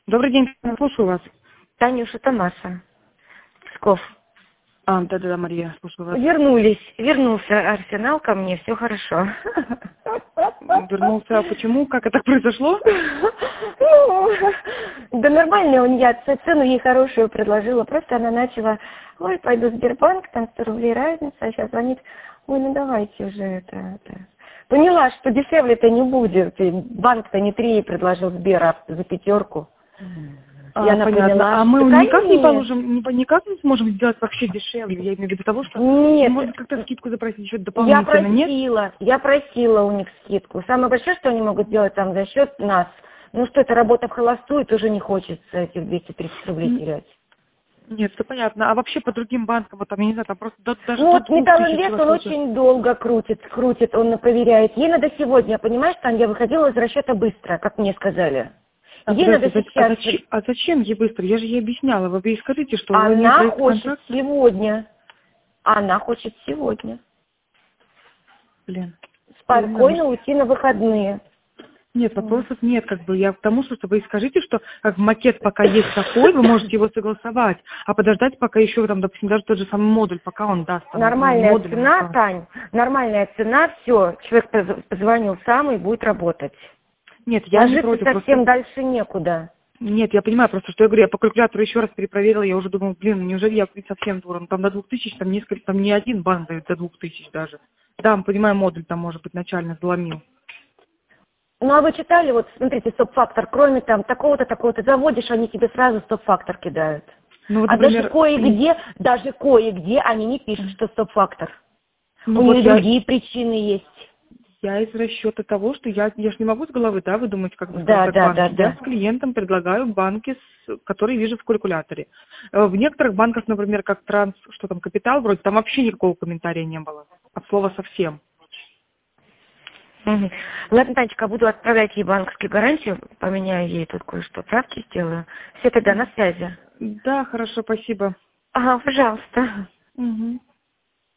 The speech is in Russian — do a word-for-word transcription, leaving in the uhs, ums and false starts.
Добрый день, слушаю вас. Танюша, это Маша. Псков. А, да-да-да, Мария, слушаю вас. Вернулись. Вернулся Арсенал ко мне, все хорошо. Вернулся, а почему? Как это произошло? Ну, да нормально, он я цену ей хорошую предложила. Просто она начала, ой, пойду в Сбербанк, там сто рублей разница, а сейчас звонит, ой, ну давайте уже это, это. Поняла, что дешевле-то не будет. И банк-то не три предложил Сбер, а за пятерку. А, И она понятно. поняла, А мы что никак не конечно. положим, не- никак не сможем сделать вообще дешевле. Я имею в виду того, что Нет. можно как-то скидку запросить еще Я дополнительно, нет? просила, я просила у них скидку. Самое большое, что они могут сделать там за счет нас. Ну что, это работа в холостую, тоже не хочется этих двести тридцать рублей М, терять. Нет, все понятно. А вообще по другим банкам, вот там, я не знаю, там просто до- даже Ну до вот двух тысяч Металлинвест, у вас он получилось. очень долго крутит, крутит, он проверяет. Ей надо сегодня, понимаешь, там я выходила из расчета быстро, как мне сказали. А, Ей надо подожди, за- а, сейчас... зачем, а зачем ей быстро? Я же ей объясняла. Вы ей скажите, что вы не Она проект хочет контракт. сегодня. Она хочет сегодня. Блин, я не знаю, может... Спокойно уйти на выходные. Нет, вопросов нет, как бы я к тому, что вы скажите, что как макет пока есть такой, вы можете его согласовать, а подождать, пока еще там, допустим, даже тот же самый модуль, пока он даст там, ну, не Нормальная модуль, а цена, пока. Тань, нормальная цена, все, человек поз- позвонил сам и будет работать. Нет, я не Ложиться против, совсем просто дальше некуда. нет, я понимаю, просто что я говорю, я по калькулятору еще раз перепроверила, я уже думала, блин, ну неужели я совсем дура, ну там до двух тысяч, там несколько, там не один банк дает до двух тысяч даже. Да, мы понимаем, модуль там может быть начально заломил. Ну а вы читали, вот смотрите, стоп-фактор, кроме там такого-то, такого-то, заводишь, они тебе сразу стоп-фактор кидают. Ну вот, А даже например, кое-где, даже кое-где они не пишут, что стоп-фактор. ну У вот них я, другие причины есть. Я из расчета того, что я, я же не могу с головы, да, выдумать, как бы, скажем Да, так, да, да, банки. Я да. с клиентом предлагаю банки, с- которые вижу в калькуляторе. Э, В некоторых банках, например, как Транс, что там, Капитал, вроде, там вообще никакого комментария не было. От слова совсем. Мгм. Ладно, Танечка, буду отправлять ей банковскую гарантию, поменяю ей тут кое-что, правки сделаю. Все тогда на связи. Да, хорошо, спасибо. Ага, пожалуйста. Мгм.